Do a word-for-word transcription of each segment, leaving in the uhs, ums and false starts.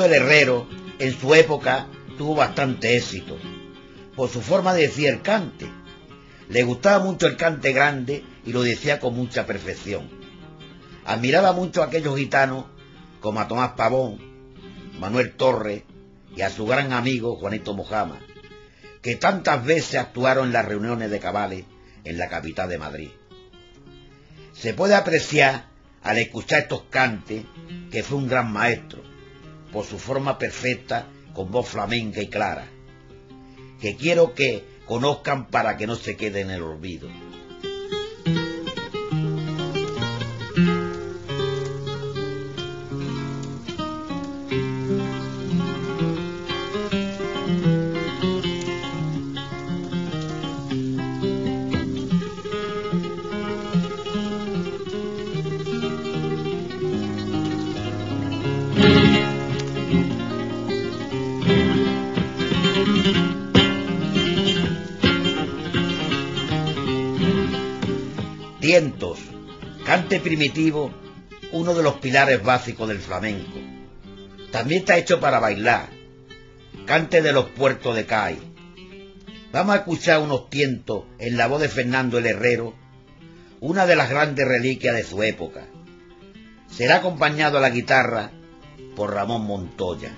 de herrero, en su época tuvo bastante éxito, por su forma de decir el cante. Le gustaba mucho el cante grande y lo decía con mucha perfección. Admiraba mucho a aquellos gitanos como a Tomás Pavón, Manuel Torres y a su gran amigo Juanito Mojama, que tantas veces actuaron en las reuniones de cabales en la capital de Madrid. Se puede apreciar al escuchar estos cantes que fue un gran maestro, por su forma perfecta, con voz flamenca y clara, que quiero que conozcan para que no se quede en el olvido. Tientos, cante primitivo, uno de los pilares básicos del flamenco. También está hecho para bailar, cante de los puertos de Cádiz. Vamos a escuchar unos tientos en la voz de Fernando el Herrero, una de las grandes reliquias de su época. Será acompañado a la guitarra por Ramón Montoya.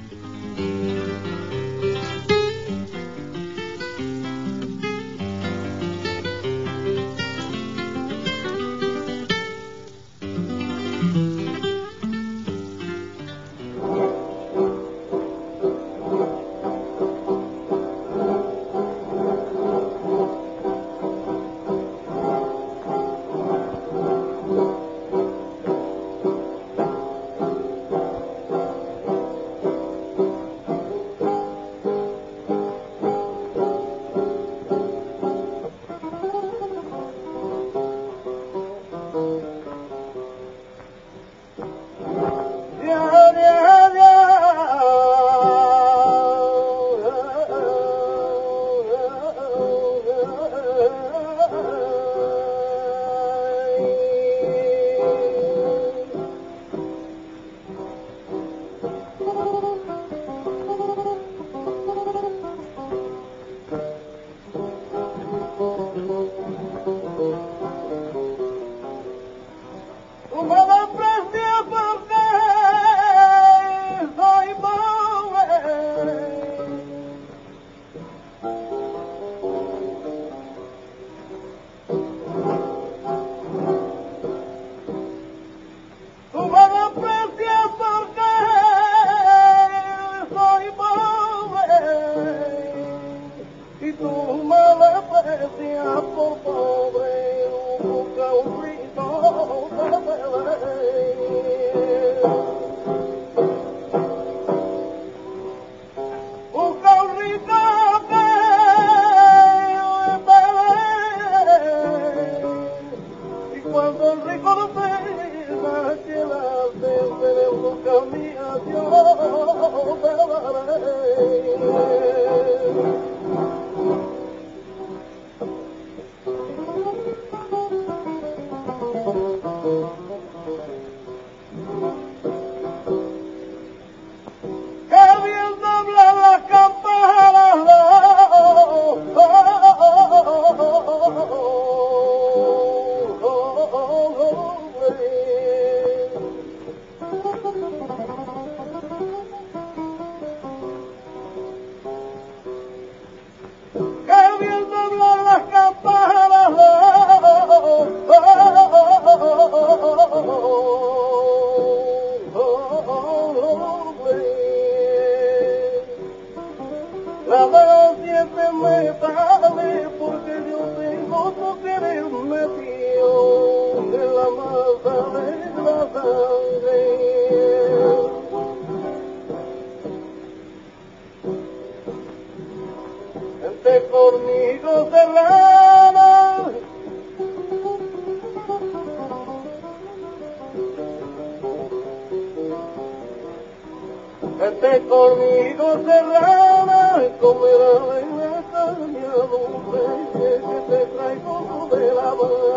Vete conmigo serrana, comerá en la caña dulce que te traigo de la mano.